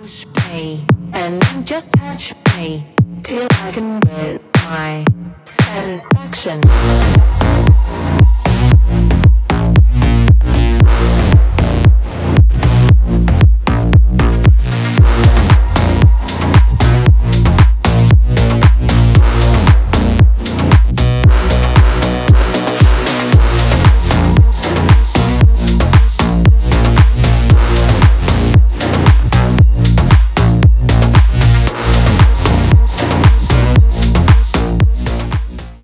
Push me and just touch me till I can get my satisfaction.